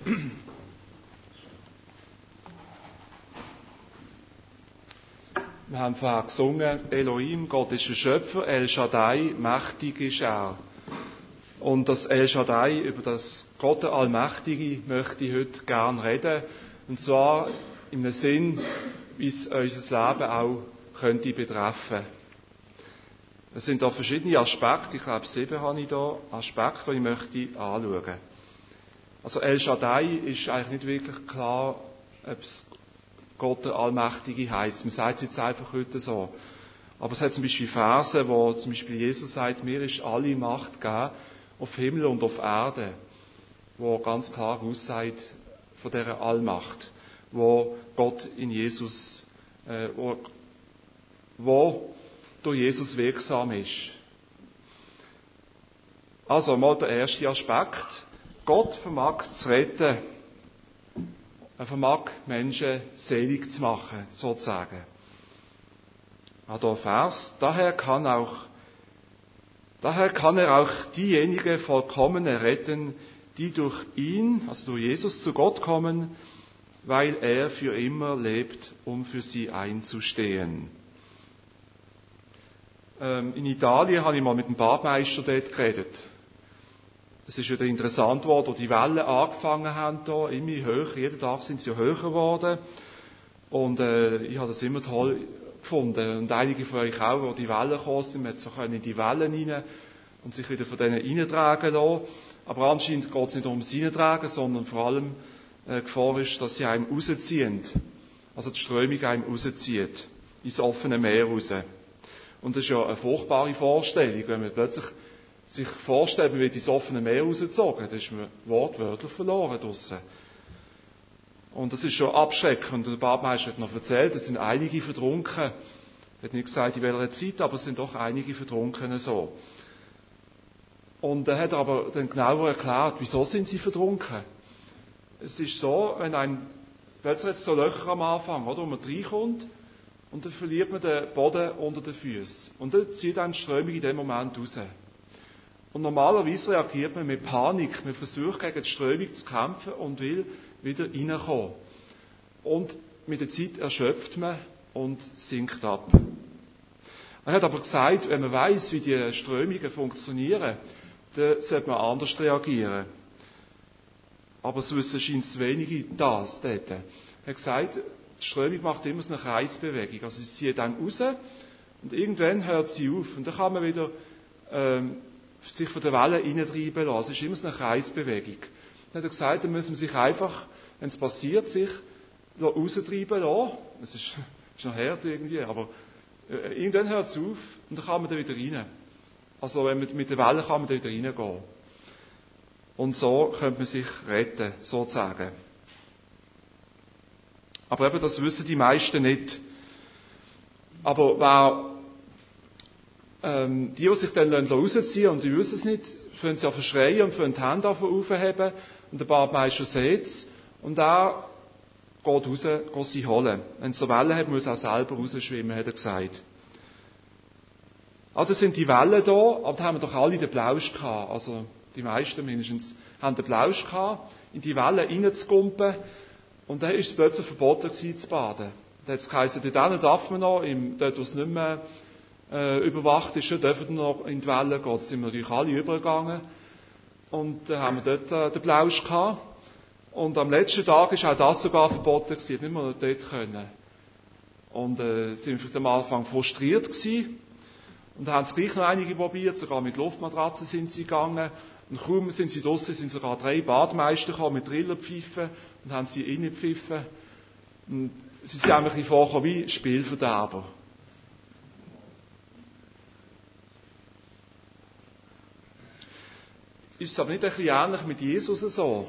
Wir haben vorher gesungen, Elohim, Gott ist der Schöpfer, El Shaddai, mächtig ist er. Und das El Shaddai, über das Gott der Allmächtige, möchte ich heute gerne reden. Und zwar in einem Sinn, wie es unser Leben auch könnte betreffen. Es sind da verschiedene Aspekte, ich glaube 7 habe ich da, Aspekte, die ich möchte anschauen. Also El Shaddai ist eigentlich nicht wirklich klar, ob es Gott der Allmächtige heisst. Man sagt es jetzt einfach heute so. Aber es hat zum Beispiel Verse, wo zum Beispiel Jesus sagt, mir ist alle Macht gegeben auf Himmel und auf Erde, wo ganz klar aussagt von dieser Allmacht, wo Gott in Jesus, wo durch Jesus wirksam ist. Also mal der erste Aspekt. Gott vermag zu retten. Er vermag Menschen selig zu machen, sozusagen. Auch der Vers. Daher kann er auch diejenigen vollkommen retten, die durch ihn, also durch Jesus, zu Gott kommen, weil er für immer lebt, um für sie einzustehen. In Italien habe ich mal mit dem Badmeister dort geredet. Es ist wieder interessant worden, als die Wellen angefangen haben, hier, immer höher, jeden Tag sind sie ja höher geworden. Und ich habe das immer toll gefunden. Und einige von euch auch, wo die Wellen gekommen sind, man so in die Wellen rein und sich wieder von denen reintragen lassen. Aber anscheinend geht es nicht ums Reintragen, sondern vor allem Gefahr ist, dass sie einem rausziehen. Also die Strömung einem rauszieht. Ins offene Meer raus. Und das ist ja eine furchtbare Vorstellung, wenn man plötzlich sich vorstellt, man wird ins offene Meer rausgezogen, dann ist man wortwörtlich verloren draussen. Und das ist schon abschreckend. Und der Badmeister hat noch erzählt, es sind einige vertrunken. Er hat nicht gesagt, in welcher Zeit, aber es sind doch einige vertrunken so. Und er hat aber dann genauer erklärt, wieso sind sie vertrunken. Es ist so, wenn einem plötzlich jetzt so Löcher am Anfang, oder, wo man reinkommt, und dann verliert man den Boden unter den Füßen. Und dann zieht einem die Strömung in dem Moment raus. Und normalerweise reagiert man mit Panik. Man versucht, gegen die Strömung zu kämpfen und will wieder reinkommen. Und mit der Zeit erschöpft man und sinkt ab. Er hat aber gesagt, wenn man weiss, wie die Strömungen funktionieren, dann sollte man anders reagieren. Aber es wissen scheint wenige das dort. Er hat gesagt, die Strömung macht immer so eine Kreisbewegung. Also sie zieht dann raus und irgendwann hört sie auf. Und dann kann man wieder sich von der Welle reintreiben lassen. Es ist immer so eine Kreisbewegung. Dann hat er gesagt, dann müssen wir sich einfach, wenn es passiert, sich raustreiben lassen. Es ist noch hart irgendwie, aber irgendwann hört es auf und dann kann man da wieder rein. Also mit der Welle kann man da wieder reingehen. Und so könnte man sich retten, sozusagen. Aber eben, das wissen die meisten nicht. Aber die sich dann rausziehen und die wissen es nicht, fangen sie an verschreien und fangen die Hände aufheben und der Badmeister sieht es und er geht raus, geht sie holen. Wenn es so Wellen hat, muss er auch selber rausschwimmen, hat er gesagt. Also sind die Wellen da, aber da haben wir doch alle den Plausch gehabt, also die meisten mindestens, haben den Plausch gehabt, in die Wellen reinzukumpen und dann ist es plötzlich verboten gewesen, zu baden. Da hat es geheißen, dort darf man noch, dort wo es nicht mehr überwacht ist, dürfen wir noch in die Wellen gehen. Da sind wir natürlich alle übergegangen. Und dann haben wir dort den Plausch gehabt. Und am letzten Tag ist auch das sogar verboten gewesen. Nicht mehr dort können. Und sind wir vielleicht am Anfang frustriert gewesen. Und haben es gleich noch einige probiert. Sogar mit Luftmatratzen sind sie gegangen. Und kaum sind sie draussen, sind sogar 3 Badmeister gekommen mit Trillerpfeifen und haben sie reingepfiffen. Und sie sind einfach ein bisschen vorgekommen wie Spielverderber. Ist es aber nicht ein bisschen ähnlich mit Jesus so?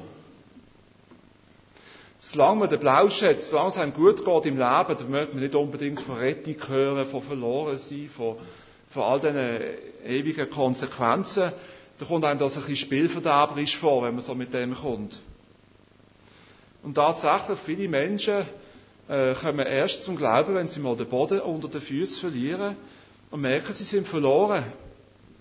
Solange man den Plausch hat, solange es einem gut geht im Leben, dann möchte man nicht unbedingt von Rettung hören, von Verlorensein, von all diesen ewigen Konsequenzen. Da kommt einem das ein bisschen spielverderberisch vor, wenn man so mit dem kommt. Und tatsächlich, viele Menschen kommen erst zum Glauben, wenn sie mal den Boden unter den Füßen verlieren und merken, sie sind verloren.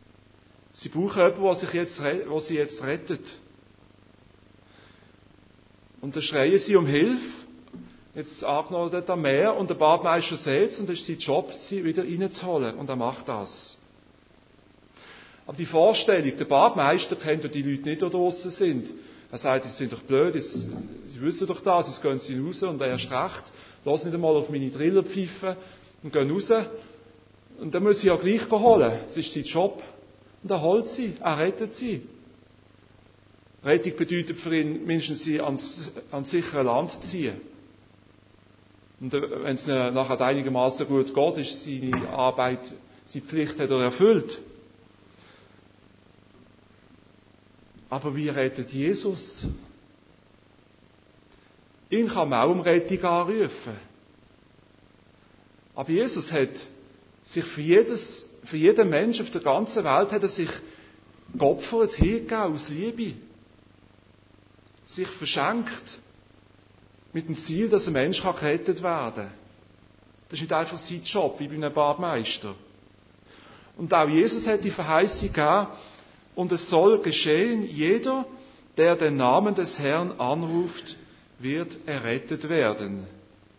Sie brauchen jemanden, der sie jetzt rettet. Und dann schreien sie um Hilfe. Jetzt angenommen dort am Meer und der Badmeister sieht es und es ist sein Job, sie wieder reinzuholen. Und er macht das. Aber die Vorstellung, der Badmeister kennt ja die Leute nicht, die draussen sind. Er sagt, sie sind doch blöd, sie wissen doch das, jetzt gehen sie raus und er erst recht. Lass nicht einmal auf meine Triller pfeifen und gehen raus. Und dann muss sie ja gleich holen. Das ist sein Job. Und er holt sie, er rettet sie. Rettung bedeutet für ihn mindestens, sie ans sichere Land ziehen. Und wenn es nachher einigermaßen gut geht, ist seine Arbeit, seine Pflicht hat er erfüllt. Aber wie rettet Jesus? Ihn kann man auch um Rettung anrufen. Aber Jesus hat sich für jeden Menschen auf der ganzen Welt hat er sich geopfert, hingegeben aus Liebe. Sich verschenkt mit dem Ziel, dass ein Mensch gerettet werden kann. Das ist nicht einfach sein Job, wie bei einem Badmeister. Und auch Jesus hat die Verheißung gegeben, und es soll geschehen, jeder, der den Namen des Herrn anruft, wird errettet werden.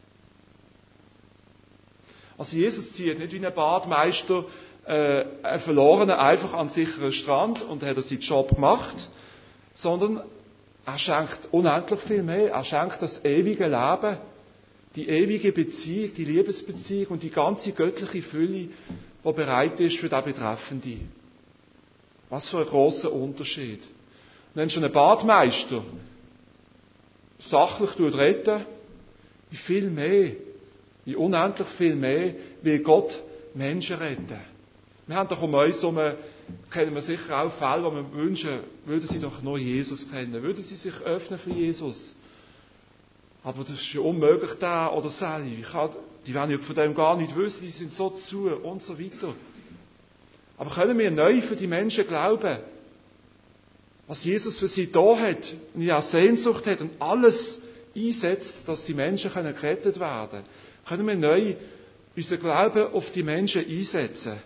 Also Jesus zieht nicht wie ein Badmeister einen Verlorenen einfach an einen sicheren Strand und hat seinen Job gemacht, sondern er schenkt unendlich viel mehr. Er schenkt das ewige Leben, die ewige Beziehung, die Liebesbeziehung und die ganze göttliche Fülle, die bereit ist für den Betreffenden. Was für ein grosser Unterschied. Und wenn schon ein Badmeister sachlich retten, wie viel mehr, wie unendlich viel mehr will Gott Menschen retten. Wir haben doch um uns herum, kennen wir sicher auch Fälle, wo wir wünschen, würden sie doch nur Jesus kennen, würden sie sich öffnen für Jesus. Aber das ist ja unmöglich, der oder Sally. Die werden ja von dem gar nicht wissen, die sind so zu und so weiter. Aber können wir neu für die Menschen glauben, was Jesus für sie da hat und ja Sehnsucht hat und alles einsetzt, dass die Menschen gerettet werden können? Können wir neu unseren Glauben auf die Menschen einsetzen?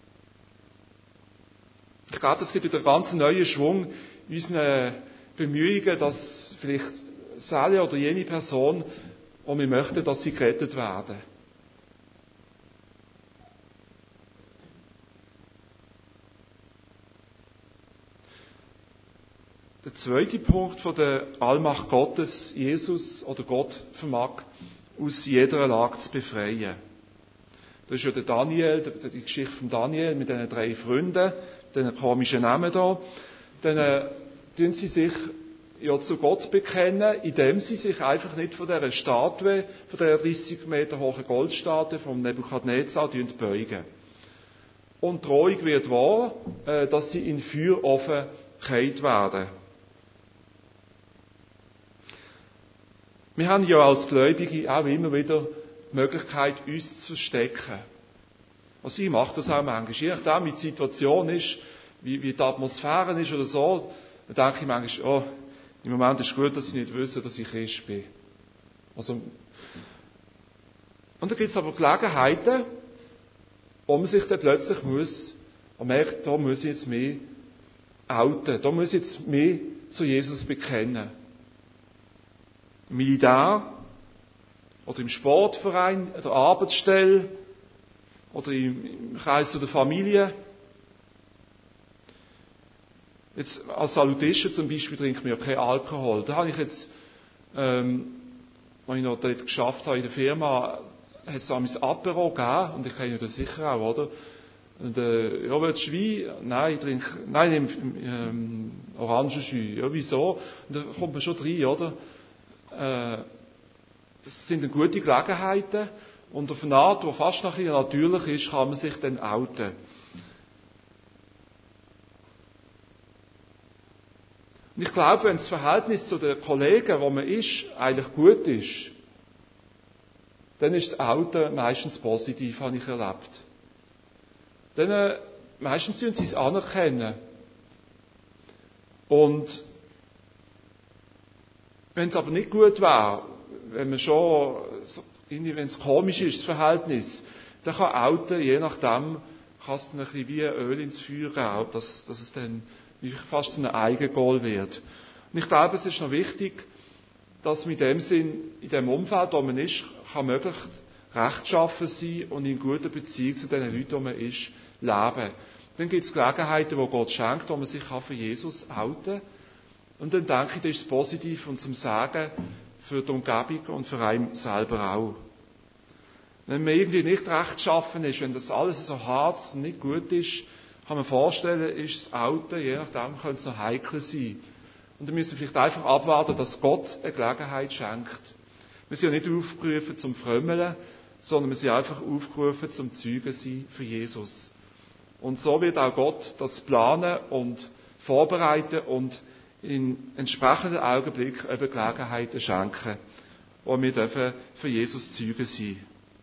Ich glaube, das gibt wieder einen ganz neuen Schwung in unseren Bemühungen, dass vielleicht Sally oder jene Person, wo wir möchten, dass sie gerettet werden. Der zweite Punkt von der Allmacht Gottes, Jesus oder Gott vermag, aus jeder Lage zu befreien. Das ist ja der Daniel, die Geschichte von Daniel mit diesen 3 Freunden, diesen komischen Namen da. Dann tun sie sich ja zu Gott bekennen, indem sie sich einfach nicht von dieser Statue, von dieser 30 Meter hohen Goldstatue vom Nebukadnezar beugen. Und die Drohung wird wahr, dass sie in Feuerofen gehalten werden. Wir haben ja als Gläubige auch immer wieder die Möglichkeit, uns zu verstecken. Also ich mache das auch manchmal. Je nachdem, wie die Situation ist, wie die Atmosphäre ist oder so, dann denke ich manchmal, im Moment ist es gut, dass sie nicht wissen, dass ich Christ bin. Also, und dann gibt es aber Gelegenheiten, wo man sich dann plötzlich merkt, da muss ich jetzt mehr outen, da muss ich jetzt mehr zu Jesus bekennen. Im Militär oder im Sportverein, an der Arbeitsstelle oder im Kreis der Familie. Jetzt, als Salutisten zum Beispiel trinken wir ja keinen Alkohol. Da habe ich jetzt, als ich noch dort geschafft habe in der Firma, hat es da mein Apero gegeben, und ich kenne das sicher auch, oder? Und, ja, willst du Wein? Nein, ich nehme Orangenjus. Ja, wieso? Und da kommt man schon rein, oder? Es sind gute Gelegenheiten, und auf eine Art, die fast noch ein bisschen natürlich ist, kann man sich dann outen. Und ich glaube, wenn das Verhältnis zu den Kollegen, wo man ist, eigentlich gut ist, dann ist das Outen meistens positiv, habe ich erlebt. Dann, meistens tun sie es anerkennen. Und wenn es aber nicht gut wäre, wenn man schon, wenn es komisch ist, das Verhältnis, dann kann Outen, je nachdem, kann es dann ein bisschen wie Öl ins Feuer geben, dass es dann fast zu einem Eigengoal wird. Und ich glaube, es ist noch wichtig, dass man in dem Sinn, in dem Umfeld, wo man ist, kann möglichst rechtschaffen sein und in guter Beziehung zu den Leuten, wo man ist, leben. Dann gibt es Gelegenheiten, die Gott schenkt, wo man sich für Jesus outen kann. Und dann denke ich, das ist positiv und zum Sagen für die Umgebung und für einen selber auch. Wenn man irgendwie nicht rechtschaffen ist, wenn das alles so hart und nicht gut ist, kann man vorstellen, ist das Outen, je nachdem, könnte es noch heikel sein. Und dann müssen wir vielleicht einfach abwarten, dass Gott eine Gelegenheit schenkt. Wir sind ja nicht aufgerufen zum Frömmeln, sondern wir sind einfach aufgerufen zum Zeugen sein für Jesus. Und so wird auch Gott das planen und vorbereiten und in entsprechenden Augenblicken eben Gelegenheiten schenken, wo wir dürfen für Jesus Zeugen sein.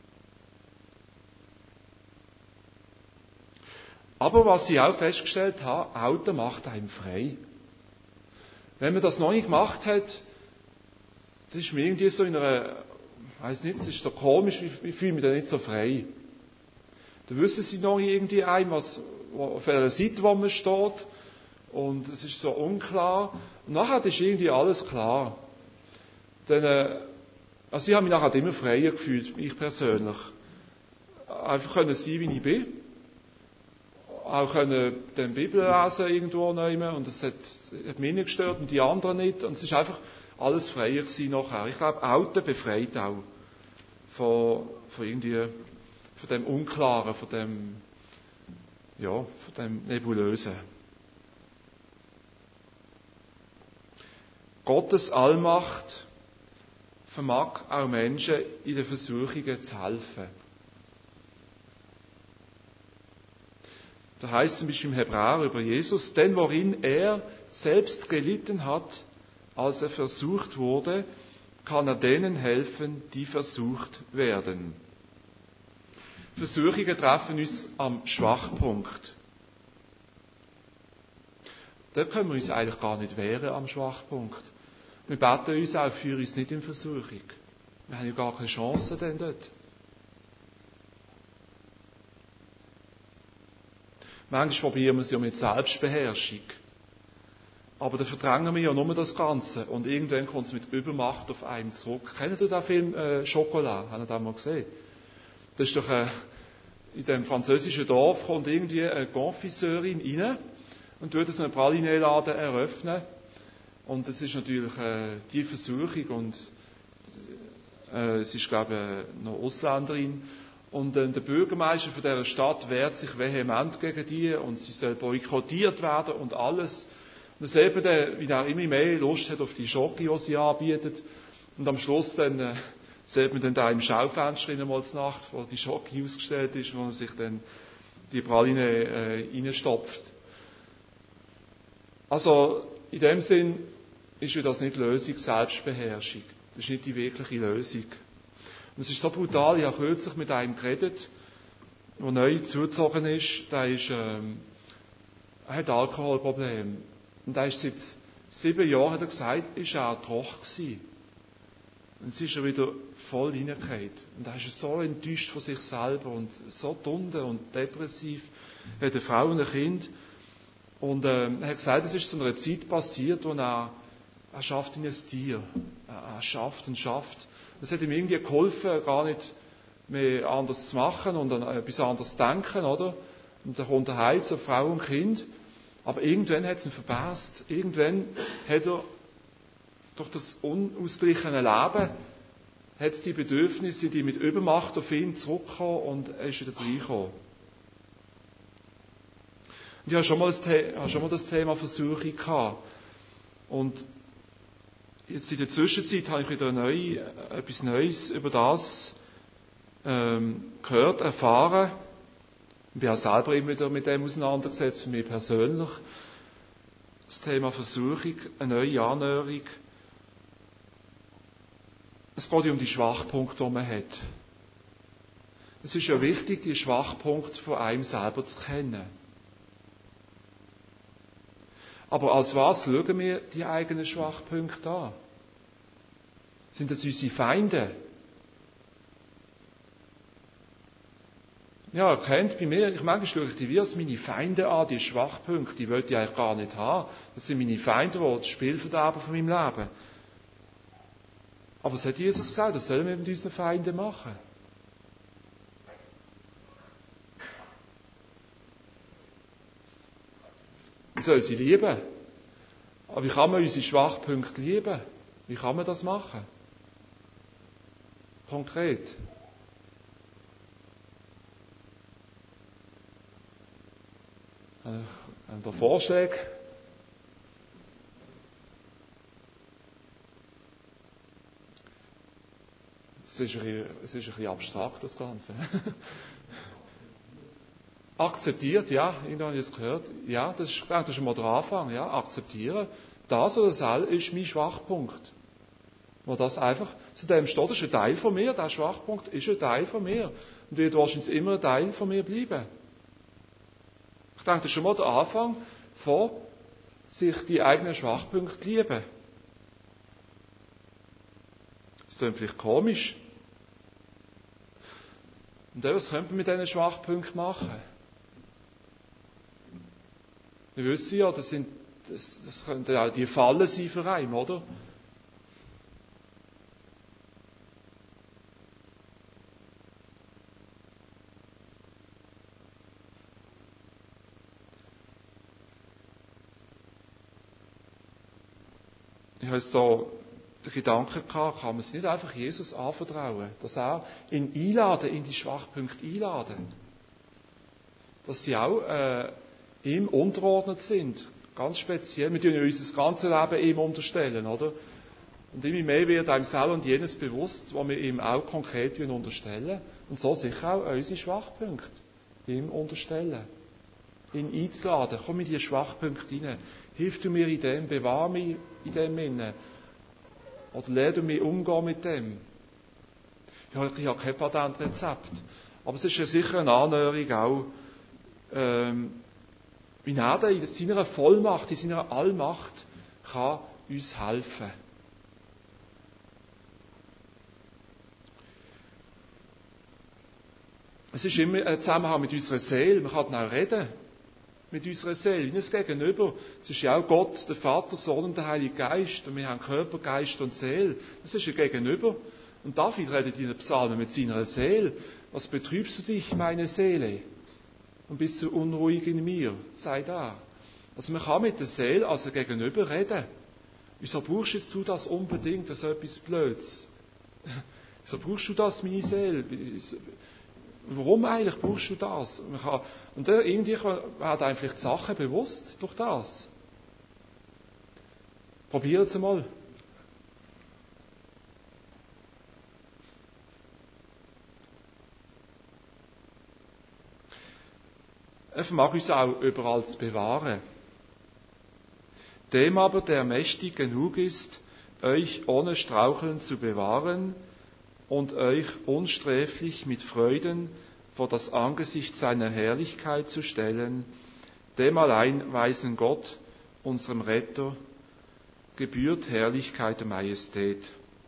Aber was ich auch festgestellt habe, Outen macht einem frei. Wenn man das noch nicht gemacht hat, das ist mir irgendwie so in einer, ich weiss nicht, es ist so komisch, ich fühle mich da nicht so frei. Da wissen sie noch nicht irgendwie auf welcher Seite wo man steht, und es ist so unklar. Und nachher ist irgendwie alles klar. Dann, also ich habe mich nachher immer freier gefühlt, ich persönlich. Einfach können sein, wie ich bin. Auch können die Bibel lesen irgendwo nehmen, und das hat mich nicht gestört und die anderen nicht. Und es ist einfach alles freier gewesen nachher. Ich glaube, Outen befreit auch von dem Unklaren, von dem Nebulösen. Gottes Allmacht vermag auch Menschen in den Versuchungen zu helfen. Da heißt zum Beispiel im Hebräer über Jesus, denn worin er selbst gelitten hat, als er versucht wurde, kann er denen helfen, die versucht werden. Versuchungen treffen uns am Schwachpunkt. Da können wir uns eigentlich gar nicht wehren am Schwachpunkt. Wir beten uns auch, führe uns nicht in Versuchung. Wir haben ja gar keine Chance denn dort. Manchmal probieren wir es ja mit Selbstbeherrschung. Aber da verdrängen wir ja nur das Ganze. Und irgendwann kommt es mit Übermacht auf einen zurück. Kennt ihr den Film Chocolat? Habt ihr den mal gesehen? Das ist doch in dem französischen Dorf kommt irgendwie eine Confiseurin rein und tut so einen Pralinee-Laden eröffnen. Und das ist natürlich die Versuchung. Und es ist, glaube ich, eine Ausländerin. Und der Bürgermeister von dieser Stadt wehrt sich vehement gegen die und sie soll boykottiert werden und alles. Und dann sieht man, wie er immer mehr Lust hat auf die Schoki, die sie anbietet. Und am Schluss dann sieht man dann da im Schaufenster mal zur Nacht, wo die Schoki ausgestellt ist, wo man sich dann die Praline reinstopft. Also in dem Sinn ist ja das nicht Lösung, Selbstbeherrschung. Das ist nicht die wirkliche Lösung. Und es ist so brutal, ich habe kürzlich mit einem geredet, der neu zugezogen ist, er hat Alkoholprobleme. Und er ist seit 7 Jahren, hat er gesagt, ist er trocken gewesen. Und es ist er wieder voll reingefallen. Und er ist so enttäuscht von sich selber und so dunder und depressiv. Er hat eine Frau und ein Kind. Und er hat gesagt, es ist zu einer Zeit passiert, wo er schafft in ein Tier. Er schafft und schafft. Es hat ihm irgendwie geholfen, gar nicht mehr anders zu machen und an etwas anderes zu denken, oder? Und dann kommt er heim zu Frau und Kind. Aber irgendwann hat es ihn verpasst. Irgendwann hat er durch das unausgeglichene Leben hat es die Bedürfnisse, die mit Übermacht auf ihn zurückkommen, und er ist wieder reingekommen. Und ich habe schon mal das Thema Versuchung gehabt. Und jetzt in der Zwischenzeit habe ich wieder etwas Neues über das gehört, erfahren. Ich bin auch selber immer wieder mit dem auseinandergesetzt, für mich persönlich. Das Thema Versuchung, eine neue Annäherung. Es geht ja um die Schwachpunkte, die man hat. Es ist ja wichtig, die Schwachpunkte von einem selber zu kennen. Aber als was schauen wir die eigenen Schwachpunkte an? Sind das unsere Feinde? Ja, erkennt bei mir, manchmal schaue ich die wie als meine Feinde an, die Schwachpunkte, die will ich eigentlich gar nicht haben. Das sind meine Feinde, die das Spiel verderben von meinem Leben. Aber was hat Jesus gesagt? Das sollen wir mit unseren Feinden machen. Wir sollen sie lieben. Aber wie kann man unsere Schwachpunkte lieben? Wie kann man das machen? Konkret. Haben da Vorschläge? Es ist ein bisschen abstrakt, das Ganze. Akzeptiert, ja, irgendwann habe ich es gehört. Ja, das ist schon mal der Anfang, ja, akzeptieren. Das oder das ist mein Schwachpunkt. Wo das einfach zu dem steht, das ist ein Teil von mir, der Schwachpunkt ist ein Teil von mir. Und wird wahrscheinlich immer ein Teil von mir bleiben. Ich denke, das ist schon mal der Anfang von sich die eigenen Schwachpunkte lieben. Das klingt vielleicht komisch. Und was könnte man mit diesen Schwachpunkten machen? Wir wissen ja, das könnten ja die Fallen sein für einen, oder? Ich habe jetzt da den Gedanken gehabt, kann man es nicht einfach Jesus anvertrauen, dass er ihn einladen, in die Schwachpunkte einladen. Dass sie auch ihm unterordnet sind. Ganz speziell. Wir tun ja unser ganzes Leben ihm unterstellen, oder? Und immer mehr wird einem selber und jenes bewusst, was wir ihm auch konkret unterstellen. Und so sicher auch unsere Schwachpunkte ihm unterstellen. Ihn einzuladen. Komm in die Schwachpunkte hinein. Hilf du mir in dem, bewahr mich in dem inne. Oder lehre du mich umgehen mit dem. Ich habe kein Patentrezept. Aber es ist ja sicher eine Annäherung auch, wie er in seiner Vollmacht, in seiner Allmacht kann uns helfen. Es ist immer ein Zusammenhang mit unserer Seele. Man kann auch reden mit unserer Seele, wie ein Gegenüber. Es ist ja auch Gott, der Vater, Sohn und der Heilige Geist. Und wir haben Körper, Geist und Seele. Das ist ein Gegenüber. Und David redet in den Psalmen mit seiner Seele. Was betrübst du dich, meine Seele? Und bist du unruhig in mir? Sei da. Also man kann mit der Seele als ein Gegenüber reden. Wieso brauchst jetzt du das unbedingt? Das ist etwas Blödes. Wieso brauchst du das, meine Seele? Warum eigentlich brauchst du das? Und irgendwie werden einem vielleicht Sachen bewusst durch das. Probiert es mal. Er vermag uns auch überall zu bewahren. Dem aber, der mächtig genug ist, euch ohne Straucheln zu bewahren und euch unsträflich mit Freuden vor das Angesicht seiner Herrlichkeit zu stellen, dem allein weisen Gott, unserem Retter, gebührt Herrlichkeit und Majestät.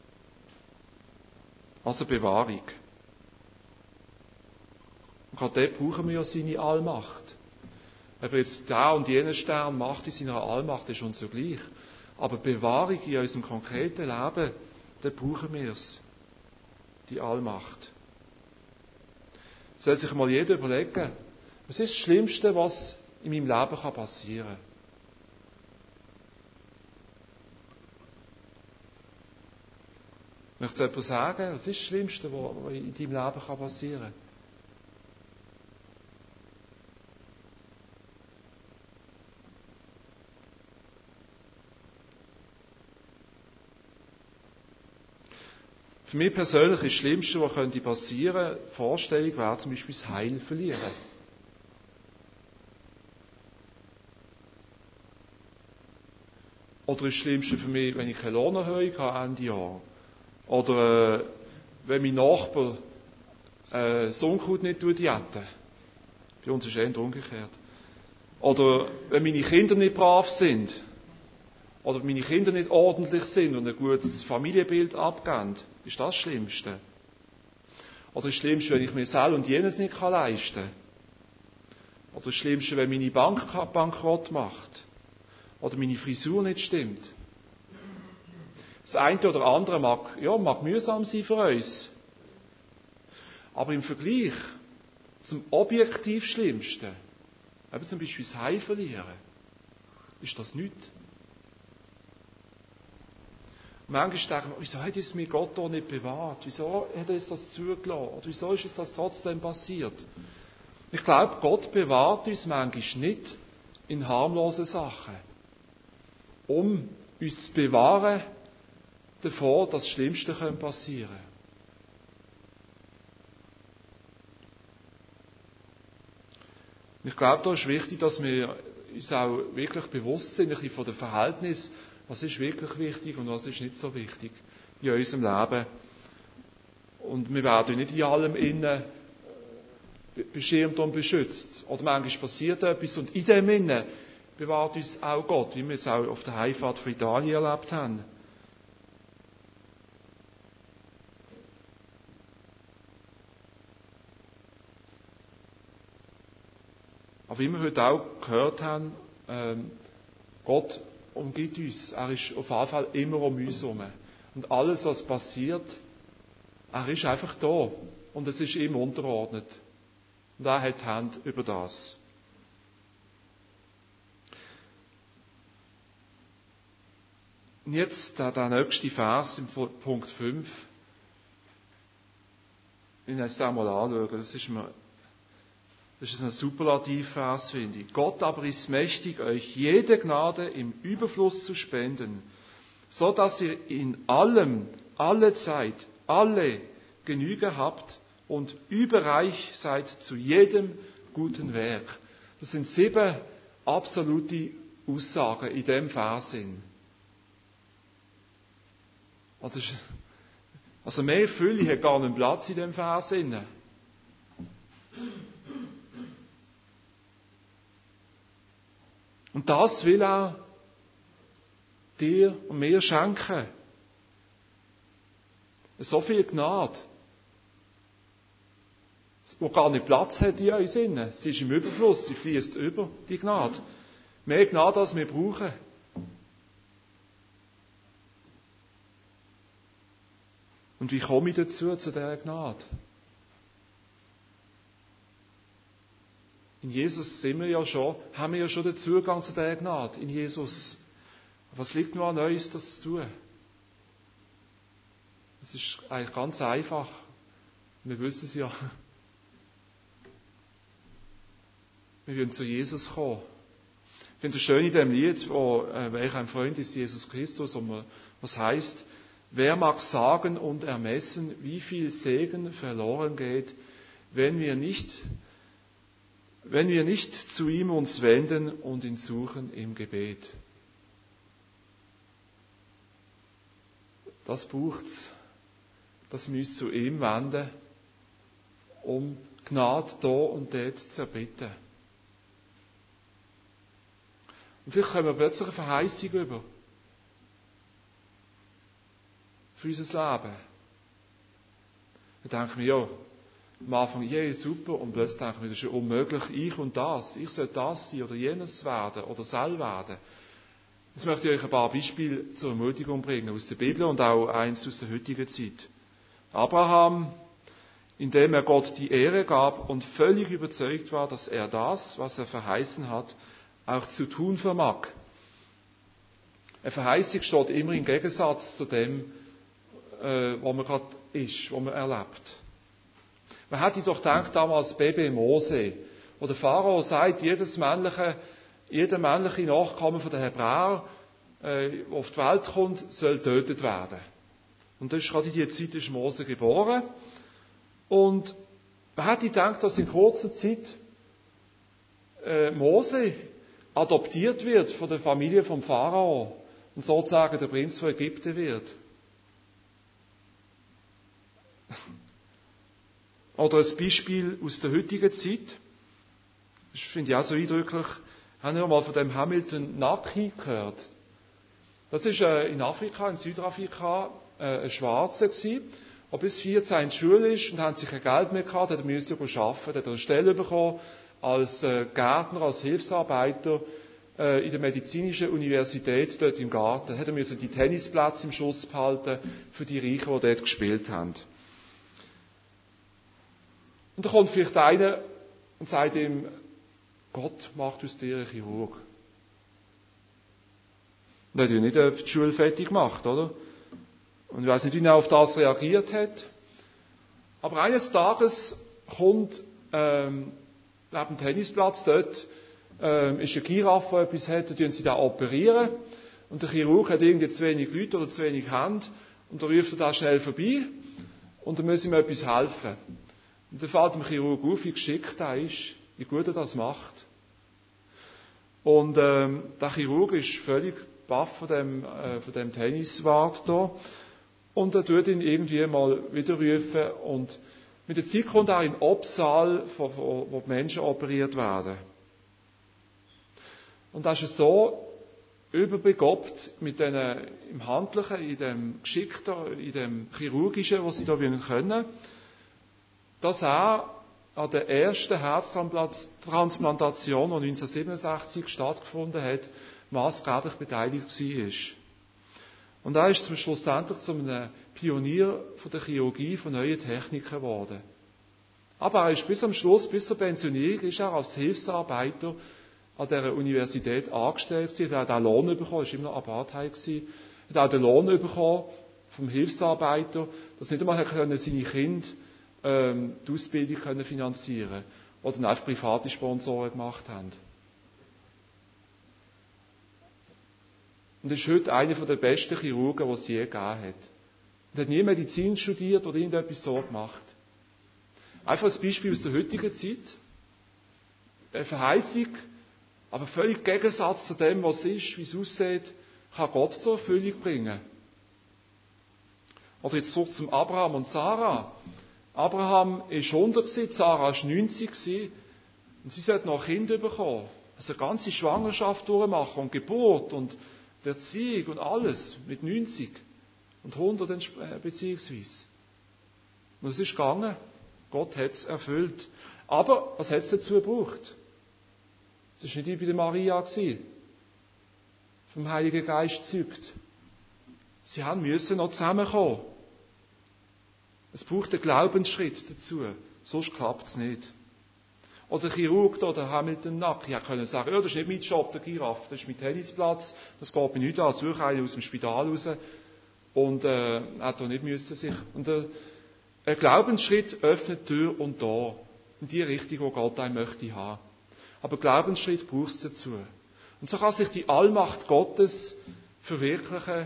Also Bewahrung. Und gerade dort brauchen wir ja seine Allmacht. Ob jetzt der und jener Stern macht in seiner Allmacht, ist uns so gleich. Aber Bewahrung in unserem konkreten Leben, da brauchen wir es. Die Allmacht. Soll sich mal jeder überlegen, was ist das Schlimmste, was in meinem Leben passieren kann? Möchte jemand sagen, was ist das Schlimmste, was in deinem Leben passieren kann? Für mich persönlich ist das Schlimmste, was passieren könnte, die Vorstellung wäre zum Beispiel das Heil verlieren. Oder das Schlimmste für mich, wenn ich keine Lohnerhöhung habe Ende Jahr. Oder wenn mein Nachbar das Unkraut nicht jäten. Bei uns ist es eher umgekehrt. Oder wenn meine Kinder nicht brav sind. Oder wenn meine Kinder nicht ordentlich sind und ein gutes Familienbild abgeben. Ist das Schlimmste? Oder das Schlimmste, wenn ich mir selbst und jenes nicht leisten kann? Oder das Schlimmste, wenn meine Bank bankrott macht? Oder meine Frisur nicht stimmt? Das eine oder andere mag mühsam sein für uns. Aber im Vergleich zum objektiv Schlimmsten, eben zum Beispiel das Heim verlieren, ist das nichts. Manchmal denken wir, wieso hat uns mir Gott da nicht bewahrt? Wieso hat er uns das zugelassen? Oder wieso ist uns das trotzdem passiert? Ich glaube, Gott bewahrt uns manchmal nicht in harmlosen Sachen, um uns zu bewahren davor, dass das Schlimmste passieren kann. Ich glaube, da ist wichtig, dass wir uns auch wirklich bewusst sind, ein bisschen von dem Verhältnis, was ist wirklich wichtig und was ist nicht so wichtig in unserem Leben. Und wir werden nicht in allem innen beschirmt und beschützt. Oder manchmal passiert etwas und in dem innen bewahrt uns auch Gott, wie wir es auch auf der Heimfahrt von Italien erlebt haben. Aber wie wir heute auch gehört haben, Gott umgibt uns. Er ist auf jeden Fall immer um uns herum. Und alles, was passiert, er ist einfach da. Und es ist ihm unterordnet. Und er hat die Hand über das. Und jetzt der nächste Vers im Punkt 5. Ich will jetzt den mal anschauen. Das ist ein Superlativvers, finde ich. Gott aber ist mächtig, euch jede Gnade im Überfluss zu spenden, so dass ihr in allem, alle Zeit, alle Genüge habt und überreich seid zu jedem guten Werk. Das sind 7 absolute Aussagen in dem Vers. Also mehr Fülle hat gar nicht Platz in dem Vers. Und das will er dir und mir schenken. So viel Gnade, wo gar nicht Platz hat in uns innen. Sie ist im Überfluss, sie fließt über, die Gnade. Mehr Gnade, als wir brauchen. Und wie komme ich dazu, zu dieser Gnade? In Jesus haben wir ja schon den Zugang zu dieser Gnade. In Jesus. Was liegt nur an uns, das zu tun? Es ist eigentlich ganz einfach. Wir wissen es ja. Wir wollen zu Jesus kommen. Ich finde es schön in dem Lied, wo welch ein Freund ist Jesus Christus, was heißt, wer mag sagen und ermessen, wie viel Segen verloren geht, wenn wir nicht zu ihm uns wenden und ihn suchen im Gebet. Das braucht's, dass wir uns zu ihm wenden, um Gnade da und dort zu erbitten. Und vielleicht kommen wir plötzlich eine Verheißung über für unser Leben. Dann denken wir, ja, am Anfang, super, und plötzlich denken wir, das ist ja unmöglich, ich soll das sein oder jenes werden oder soll werden. Jetzt möchte ich euch ein paar Beispiele zur Ermutigung bringen aus der Bibel und auch eins aus der heutigen Zeit. Abraham, indem er Gott die Ehre gab und völlig überzeugt war, dass er das, was er verheißen hat, auch zu tun vermag. Eine Verheißung steht immer im Gegensatz zu dem, wo man gerade ist, wo man erlebt. Man hätte doch gedacht, damals Baby Mose, wo der Pharao sagt, jeder männliche Nachkomme von den Hebräern, der auf die Welt kommt, soll getötet werden. Und das ist gerade in dieser Zeit ist Mose geboren. Und man hätte gedacht, dass in kurzer Zeit Mose adoptiert wird von der Familie vom Pharao und sozusagen der Prinz von Ägypten wird. Oder ein Beispiel aus der heutigen Zeit. Das finde ich auch so eindrücklich. Haben wir mal von dem Hamilton Naki gehört? Das ist in Afrika, in Südafrika, ein Schwarzer gewesen, der bis 14 in der Schule ist und hat sich kein Geld mehr gehabt, hat müssen arbeiten, hat eine Stelle bekommen als Gärtner, als Hilfsarbeiter in der medizinischen Universität dort im Garten, hat er müssen die Tennisplätze im Schuss behalten für die Reichen, die dort gespielt haben. Und da kommt vielleicht einer und sagt ihm, Gott macht aus dir einen Chirurg. Und er hat ja nicht die Schule fertig gemacht, oder? Und ich weiss nicht, wie er auf das reagiert hat. Aber eines Tages kommt neben dem Tennisplatz dort ist eine Giraffe, die etwas hat, und tun sie da operieren. Und der Chirurg hat irgendwie zu wenig Leute oder zu wenig Hände. Und da ruft er da schnell vorbei. Und dann muss ihm etwas helfen. Und dann fällt dem Chirurg auf, wie geschickt er ist, wie gut er das macht. Und der Chirurg ist völlig baff von dem Tenniswart da. Und er tut ihn irgendwie mal wieder rufen. Und mit der Zeit kommt er in den Obsaal, wo die Menschen operiert werden. Und das ist so überbegabt mit im Handlichen, in dem Geschickten, in dem Chirurgischen, was sie da können, dass er an der ersten Herztransplantation, die 1967 stattgefunden hat, maßgeblich beteiligt war. Und er ist schlussendlich zu einem Pionier von der Chirurgie, von neuen Techniken geworden. Aber er ist bis am Schluss, bis zur Pensionierung, ist er als Hilfsarbeiter an dieser Universität angestellt gewesen. Er hat auch Lohn bekommen, er war immer noch Apartheid gewesen. Er hat auch den Lohn bekommen vom Hilfsarbeiter, dass nicht einmal seine Kinder die Ausbildung finanzieren können oder dann einfach private Sponsoren gemacht haben. Und er ist heute einer der besten Chirurgen, die es je gegeben hat. Und hat nie Medizin studiert oder irgendetwas so gemacht. Einfach ein Beispiel aus der heutigen Zeit. Eine Verheißung, aber völlig im Gegensatz zu dem, was es ist, wie es aussieht, kann Gott zur Erfüllung bringen. Oder jetzt zurück zum Abraham und Sarah. Abraham war 100, Sarah war 90 und sie sollte noch Kinder bekommen. Also eine ganze Schwangerschaft durchmachen und Geburt und die Erziehung und alles mit 90 und 100 beziehungsweise. Und es ist gegangen. Gott hat es erfüllt. Aber was hat es dazu gebraucht? Es war nicht wie bei der Maria, vom Heiligen Geist gezeugt. Sie müssen noch zusammenkommen. Es braucht einen Glaubensschritt dazu, sonst klappt es nicht. Oder der Chirurg da, der Hamilton Nack, ich hätte sagen, ja, das ist nicht mein Job, der Giraffe, das ist mein Tennisplatz, das geht mir nicht an, suche einen aus dem Spital raus. Und hat da nicht müssen sich. Und ein Glaubensschritt öffnet Tür und Tor in die Richtung, wo Gott einen möchte haben. Aber Glaubensschritt braucht es dazu. Und so kann sich die Allmacht Gottes verwirklichen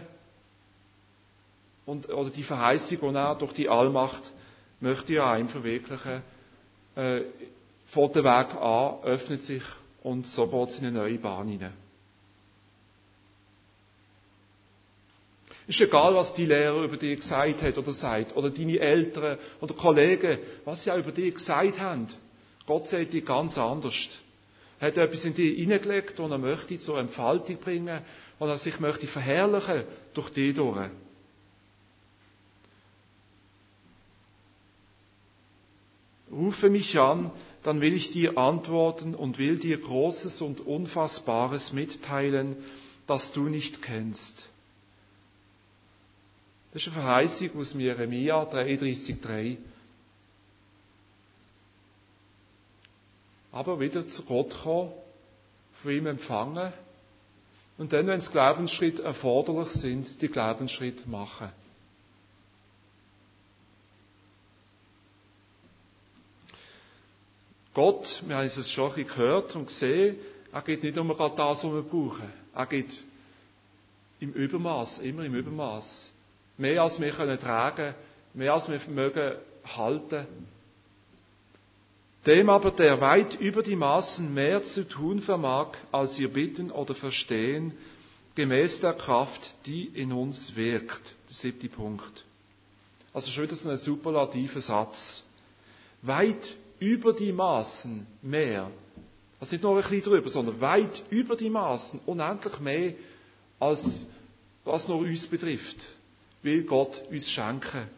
oder die Verheißung, die er durch die Allmacht möchte ja einem verwirklichen, fängt der Weg an, öffnet sich und so geht es in eine neue Bahn hinein. Ist egal, was die Lehrer über dich gesagt hat oder sagt, oder deine Eltern oder Kollegen, was sie auch über dich gesagt haben. Gott sagt dich ganz anders. Er hat etwas in dich hineingelegt, das er möchte zur Entfaltung bringen, und er sich möchte verherrlichen durch dich durch. Rufe mich an, dann will ich dir antworten und will dir Großes und Unfassbares mitteilen, das du nicht kennst. Das ist eine Verheißung aus Jeremia 33,3. Aber wieder zu Gott kommen, von ihm empfangen und dann, wenn es Glaubensschritte erforderlich sind, die Glaubensschritte machen. Gott, wir haben es schon ein bisschen gehört und gesehen, er gibt nicht nur gerade das, was wir brauchen. Er gibt im Übermaß, immer im Übermaß. Mehr als wir können tragen, mehr als wir mögen halten. Dem aber, der weit über die Maßen mehr zu tun vermag, als wir bitten oder verstehen, gemäß der Kraft, die in uns wirkt. Der 7. Punkt. Also schon wieder so ein superlativer Satz. Weit über die Maßen mehr. Also nicht nur ein bisschen drüber, sondern weit über die Maßen, unendlich mehr, als was nur uns betrifft, will Gott uns schenken.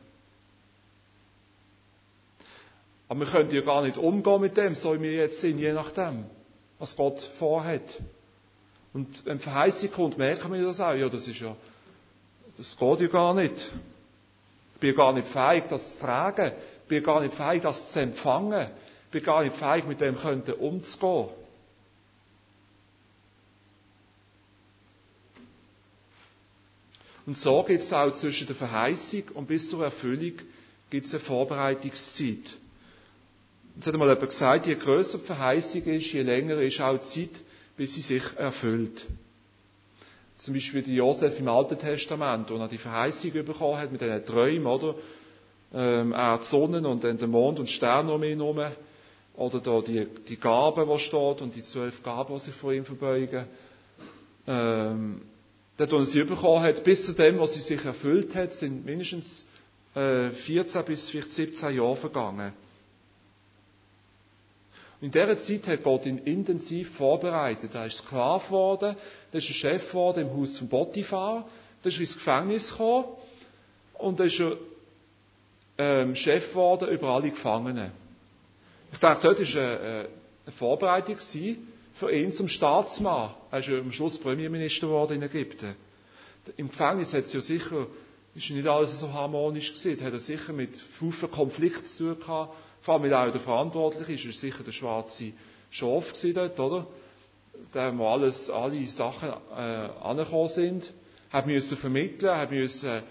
Aber wir können ja gar nicht umgehen mit dem, so wie wir jetzt sind, je nachdem, was Gott vorhat. Und wenn die Verheißung kommt, merken wir das auch. Ja, das geht ja gar nicht. Ich bin gar nicht fähig, das zu tragen. Ich bin gar nicht fähig, das zu empfangen. Ich bin gar nicht fähig, mit dem umzugehen. Und so gibt es auch zwischen der Verheißung und bis zur Erfüllung gibt es eine Vorbereitungszeit. Jetzt hat einmal jemand gesagt, je grösser die Verheißung ist, je länger ist auch die Zeit, bis sie sich erfüllt. Zum Beispiel der Josef im Alten Testament, wo er die Verheißung bekommen hat mit diesen Träumen, oder? Er hat die Sonne und dann den Mond und die Sterne um ihn herum. Oder da die Gaben, die steht, und die 12 Gaben, die sich vor ihm verbeugen. Dort, wo er sie bekommen hat, bis zu dem, was sie sich erfüllt hat, sind mindestens 14 bis vielleicht 17 Jahre vergangen. In dieser Zeit hat Gott ihn intensiv vorbereitet. Er ist Sklave geworden, er ist Chef geworden im Haus von Potiphar, er ist ins Gefängnis gekommen und er ist Chef geworden über alle Gefangenen. Ich denke, dort war eine Vorbereitung für ihn zum Staatsmann. Er ist ja am Schluss Premierminister geworden in Ägypten. Im Gefängnis ist ja nicht alles so harmonisch gewesen. Hat er sicher mit vielen Konflikten zu tun gehabt. Vor allem, weil auch der Verantwortliche ist sicher der schwarze Schaf gewesen dort, oder? Der, wo alle Sachen angekommen sind. Hat müssen vermitteln, hat müssen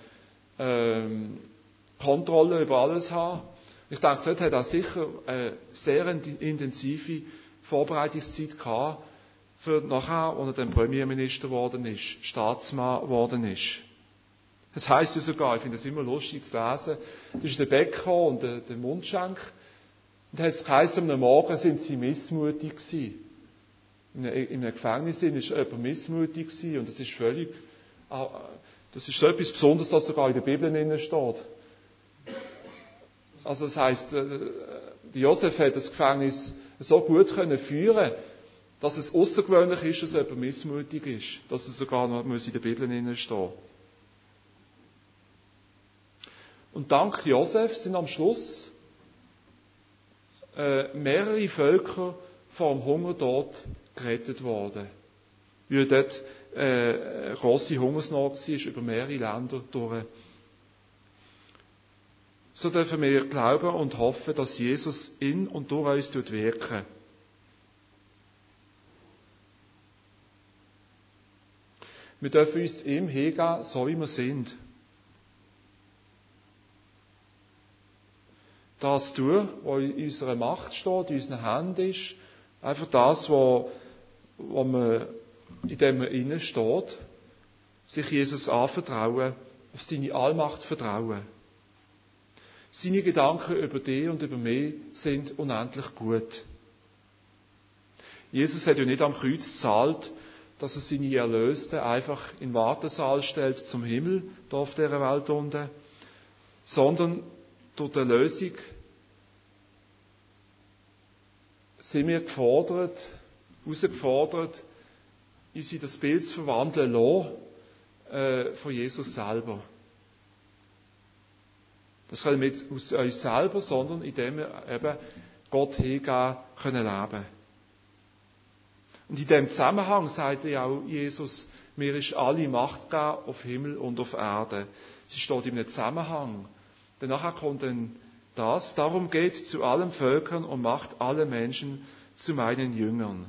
Kontrolle über alles haben. Ich denke, dort hat er sicher eine sehr intensive Vorbereitungszeit gehabt, für nachher, als er dann Premierminister geworden ist, Staatsmann geworden ist. Es heisst ja sogar, ich finde es immer lustig zu lesen, da ist der Bäcker und der Mundschenk, und da hat es geheißen, am Morgen sind sie missmutig gewesen. In einem Gefängnis war jemand missmutig gewesen, und das ist so etwas Besonderes, das sogar in der Bibel drin steht. Also das heisst, der Josef hat das Gefängnis so gut können führen, dass es außergewöhnlich ist, dass jemand missmutig ist, dass es sogar noch in der Bibel drin stehen. Und dank Josef sind am Schluss mehrere Völker vor dem Hungertod gerettet worden. Weil dort eine grosse Hungersnot war, über mehrere Länder durch. So dürfen wir glauben und hoffen, dass Jesus in und durch uns wirken. Wir dürfen uns ihm hingeben, so wie wir sind. Das tun, was in unserer Macht steht, in unseren Händen ist. Einfach das, in dem man innen steht. Sich Jesus anvertrauen, auf seine Allmacht vertrauen. Seine Gedanken über dich und über mich sind unendlich gut. Jesus hat ja nicht am Kreuz gezahlt, dass er seine Erlösten einfach in den Wartesaal stellt zum Himmel, da auf dieser Welt unten, sondern durch die Erlösung sind wir herausgefordert, uns in das Bild zu verwandeln lassen, von Jesus selber. Das können wir nicht aus uns selber, sondern indem wir eben Gott hingeben können leben. Und in dem Zusammenhang sagt ja auch Jesus, mir ist alle Macht gegeben auf Himmel und auf Erde. Sie steht in einem Zusammenhang. Danach kommt dann das, darum geht zu allen Völkern und macht alle Menschen zu meinen Jüngern.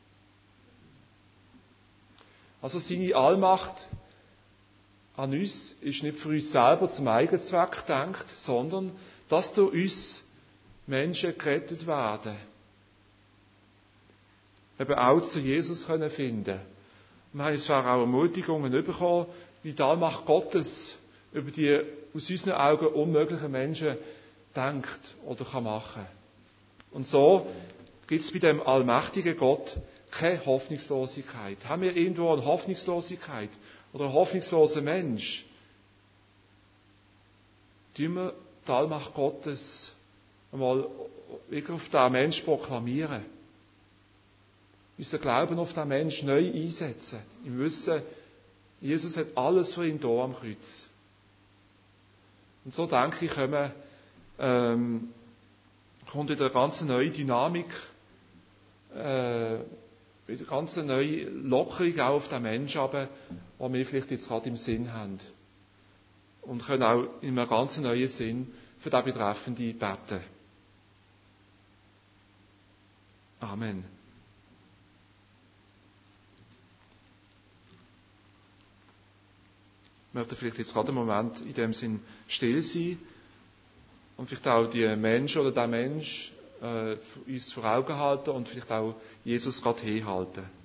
Also seine Allmacht an uns ist nicht für uns selber zum Eigenzweck gedacht, sondern dass durch uns Menschen gerettet werden. Eben auch zu Jesus können finden. Wir haben zwar auch Ermutigungen bekommen, wie die Allmacht Gottes über die aus unseren Augen unmöglichen Menschen denkt oder kann machen. Und so gibt es bei dem allmächtigen Gott keine Hoffnungslosigkeit. Haben wir irgendwo eine Hoffnungslosigkeit oder einen hoffnungslosen Mensch? Tun wir die Allmacht Gottes einmal wirklich auf diesen Mensch proklamieren. Unser Glauben auf diesen Mensch neu einsetzen. Im Wissen, Jesus hat alles für ihn da am Kreuz. Und so denke ich, kommt wieder eine ganz neue Dynamik wieder ganz eine neue Lockerung auch auf den Menschen runter, die wir vielleicht jetzt gerade im Sinn haben. Und können auch in einem ganz neuen Sinn für den Betreffenden beten. Amen. Wir möchten vielleicht jetzt gerade einen Moment in dem Sinn still sein und vielleicht auch die Menschen oder den Mensch uns vor Augen halten und vielleicht auch Jesus gerade hinhalten.